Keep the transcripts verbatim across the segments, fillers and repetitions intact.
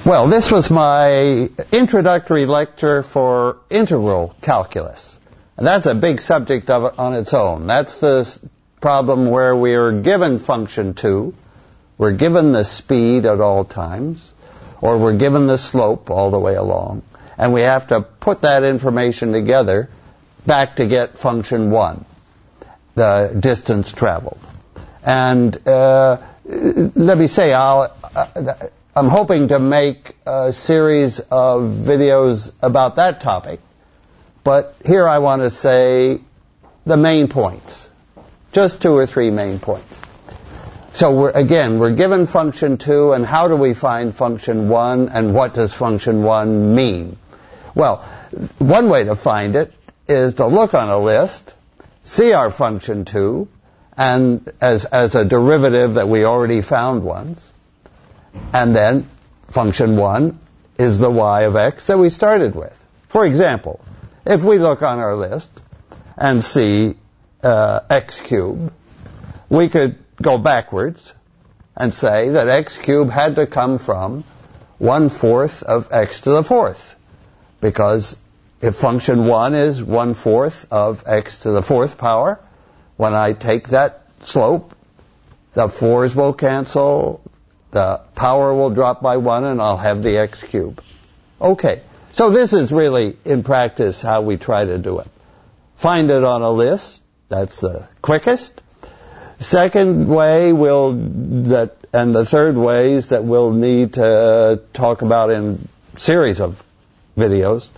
Well, this was my introductory lecture for integral calculus. And that's a big subject of it on its own. That's the problem where we are given function two, we're given the speed at all times, or we're given the slope all the way along, and we have to put that information together back to get function one, the distance traveled. And uh, let me say, I'll... Uh, I'm hoping to make a series of videos about that topic, but here I want to say the main points, just two or three main points. So we're, again, we're given function two, and how do we find function one, and what does function one mean? Well, one way to find it is to look on a list, see our function two, and as, as a derivative that we already found once, and then function one is the y of x that we started with. For example, if we look on our list and see uh, x cubed, we could go backwards and say that x cubed had to come from one-fourth of x to the fourth. Because if function one is one-fourth of x to the fourth power, when I take that slope, the fours will cancel, the power will drop by one, and I'll have the x cubed. Okay, so this is really, in practice, how we try to do it. Find it on a list. That's the quickest. Second way will that, and the third ways that we'll need to talk about in a series of videos.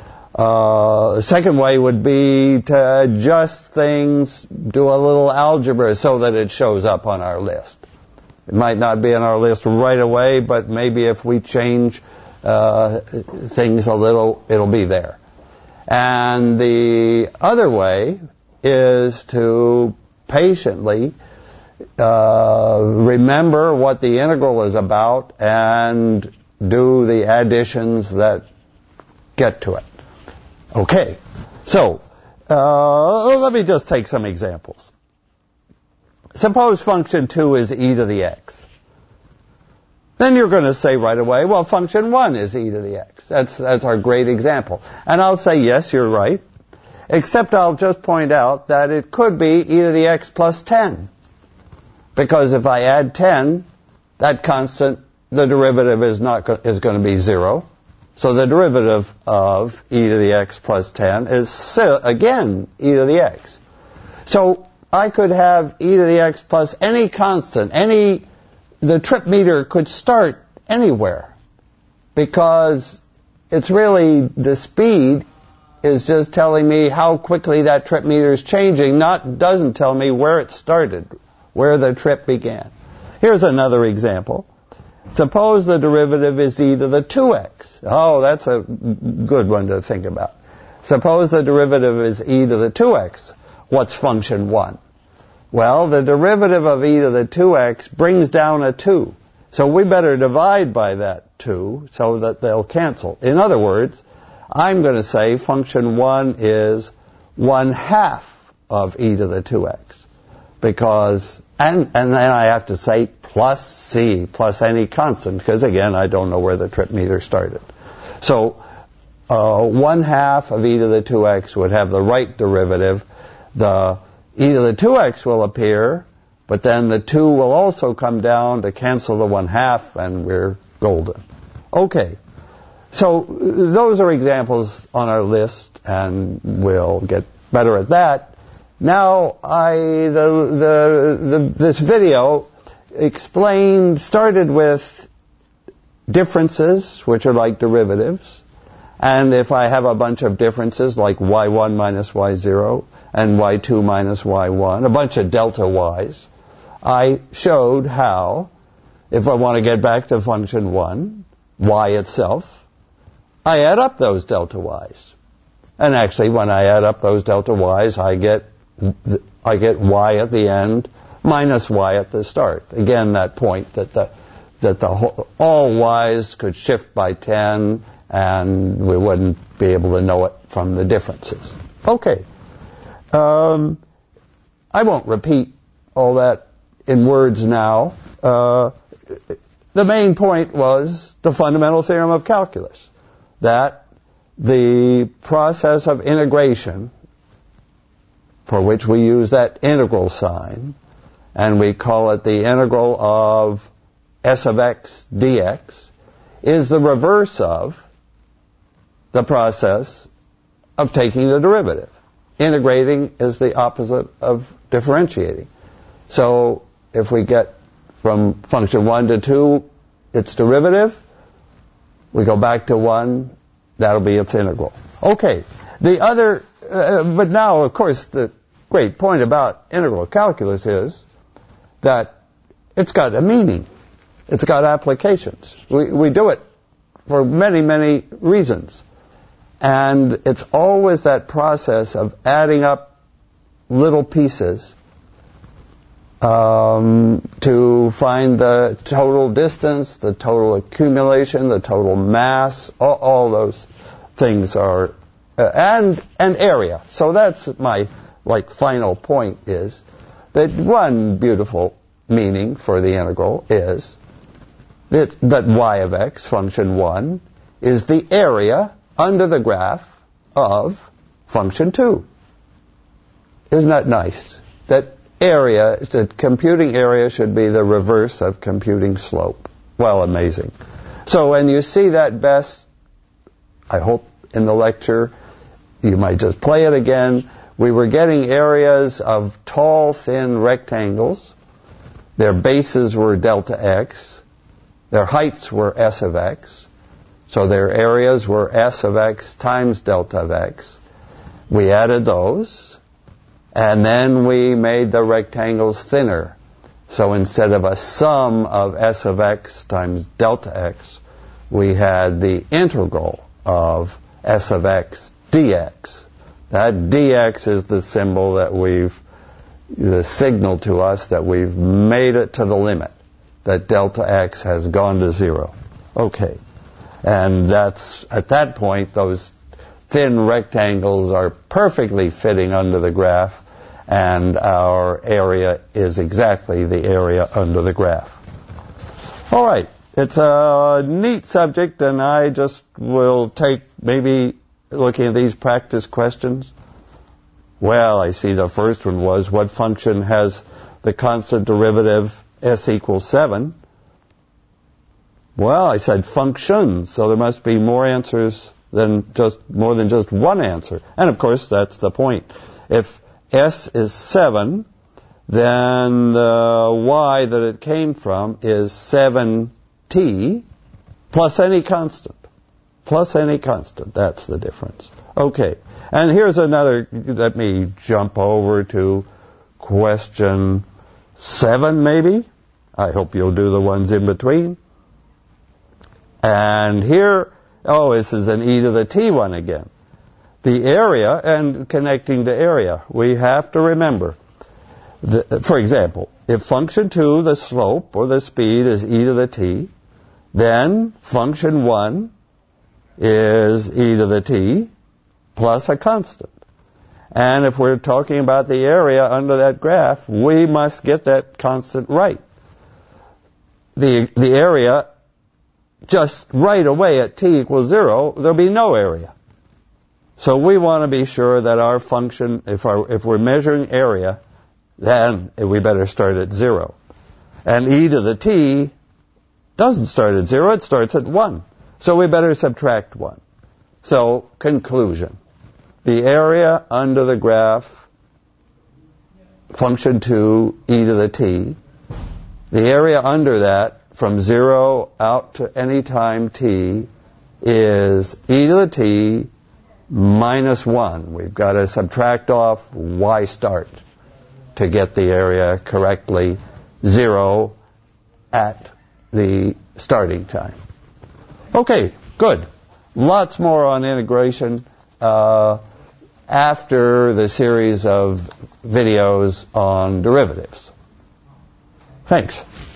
Uh, the second way would be to adjust things, do a little algebra so that it shows up on our list. It might not be on our list right away, but maybe if we change uh, things a little, it'll be there. And the other way is to patiently uh, remember what the integral is about and do the additions that get to it. Okay, so uh, let me just take some examples. Suppose function two is e to the x. Then you're going to say right away, well, function one is e to the x. That's, that's our great example. And I'll say, yes, you're right. Except I'll just point out that it could be e to the x plus ten. Because if I add ten, that constant, the derivative is not go- is going to be zero. So the derivative of e to the x plus ten is, si- again, e to the x. So I could have e to the x plus any constant, any, the trip meter could start anywhere, because it's really, the speed is just telling me how quickly that trip meter is changing, not, doesn't tell me where it started, where the trip began. Here's another example. Suppose the derivative is e to the two x. Oh, that's a good one to think about. Suppose the derivative is e to the two x. What's function one? Well, the derivative of e to the two x brings down a two. So we better divide by that two so that they'll cancel. In other words, I'm going to say function one is one half of e to the two x. Because, and, and then I have to say plus c, plus any constant, because again, I don't know where the trip meter started. So, uh, one half of e to the two x would have the right derivative. The e to the two x will appear, but then the two will also come down to cancel the one half, and we're golden. Okay, so those are examples on our list, and we'll get better at that. Now, I the the, the this video explained started with differences, which are like derivatives, and if I have a bunch of differences like y one minus y zero and y two minus y one, a bunch of delta y's, I showed how, if I want to get back to function one, y itself, I add up those delta y's. And actually, when I add up those delta y's, I get I get y at the end minus y at the start. Again, that point that the that the whole, all y's could shift by ten, and we wouldn't be able to know it from the differences. Okay. Um, I won't repeat all that in words now. Uh, the main point was the fundamental theorem of calculus, that the process of integration, for which we use that integral sign, and we call it the integral of s of x dx, is the reverse of the process of taking the derivative. Integrating is the opposite of differentiating. So if we get from function one to two its derivative, we go back to one, that'll be its integral. Okay, the other, uh, but now, of course, the great point about integral calculus is that it's got a meaning. It's got applications. We, we do it for many, many reasons. And it's always that process of adding up little pieces um, to find the total distance, the total accumulation, the total mass. All, all those things are, uh, and and area. So that's my like final point, is that one beautiful meaning for the integral is that, that y of x, function one, is the area under the graph of function two. Isn't that nice? That area, that computing area should be the reverse of computing slope. Well, amazing. So when you see that best, I hope in the lecture, you might just play it again. We were getting areas of tall, thin rectangles. Their bases were delta x. Their heights were s of x. So their areas were s of x times delta of x. We added those, and then we made the rectangles thinner. So instead of a sum of s of x times delta x, we had the integral of s of x dx. That dx is the symbol that we've, the signal to us that we've made it to the limit, that delta x has gone to zero. Okay. And that's, at that point, those thin rectangles are perfectly fitting under the graph, and our area is exactly the area under the graph. All right. It's a neat subject, and I just will take maybe looking at these practice questions. Well, I see the first one was, what function has the constant derivative s equals seven? Well, I said function, so there must be more answers than just, more than just one answer. And of course, that's the point. If s is seven, then the y that it came from is seven t plus any constant. Plus any constant. That's the difference. Okay. And here's another, let me jump over to question seven, maybe. I hope you'll do the ones in between. And here, oh, this is an e to the t one again. The area, and connecting to area, we have to remember, the, for example, if function two, the slope or the speed, is e to the t, then function one is e to the t plus a constant. And if we're talking about the area under that graph, we must get that constant right. The, the area, just right away at t equals zero, there'll be no area. So we want to be sure that our function, if, our, if we're measuring area, then we better start at zero. And e to the t doesn't start at zero, it starts at one. So we better subtract one. So, conclusion. The area under the graph, function two, e to the t, the area under that, from zero out to any time t, is e to the t minus one. We've got to subtract off y start to get the area correctly zero at the starting time. Okay, good. Lots more on integration uh, after the series of videos on derivatives. Thanks.